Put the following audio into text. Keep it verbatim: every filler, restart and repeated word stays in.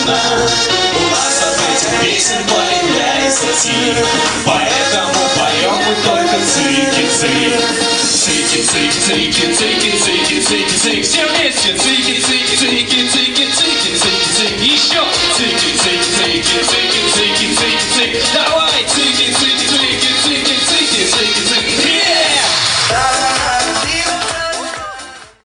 нужна. У нас от этих песен появляется тик, поэтому поем мы только цики-цик. Цики-цик-цики-цики-цики-цики-цик. Все вместе цики-цики-цики-цики-цики-цики. Еще цики-цики.